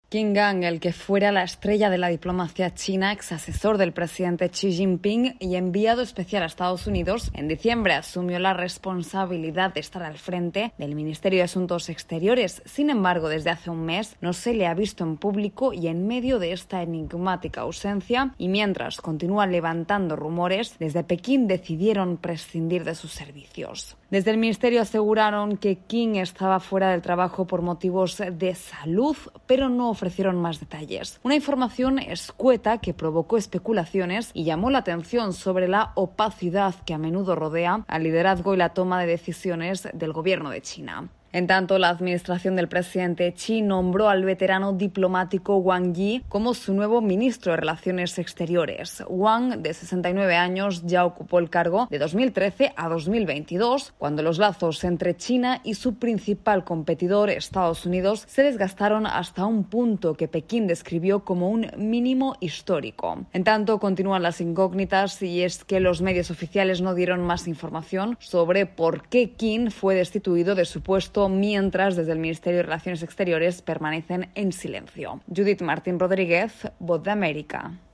Qin Gang, el que fuera la estrella de la diplomacia china, ex asesor del presidente Xi Jinping y enviado especial a Estados Unidos, en diciembre asumió la responsabilidad de estar al frente del Ministerio de Asuntos Exteriores. Sin embargo, desde hace un mes no se le ha visto en público y en medio de esta enigmática ausencia, y mientras continúan levantando rumores, desde Pekín decidieron prescindir de sus servicios. Desde el ministerio aseguraron que Qin estaba fuera del trabajo por motivos de salud, pero no ofrecieron más detalles. Una información escueta que provocó especulaciones y llamó la atención sobre la opacidad que a menudo rodea al liderazgo y la toma de decisiones del gobierno de China. En tanto, la administración del presidente Xi nombró al veterano diplomático Wang Yi como su nuevo ministro de Relaciones Exteriores. Wang, de 69 años, ya ocupó el cargo de 2013 a 2022, cuando los lazos entre China y su principal competidor, Estados Unidos, se desgastaron hasta un punto que Pekín describió como un mínimo histórico. En tanto, continúan las incógnitas, y es que los medios oficiales no dieron más información sobre por qué Qin fue destituido de su puesto, mientras desde el Ministerio de Relaciones Exteriores permanecen en silencio. Judith Martín Rodríguez, Voz de América.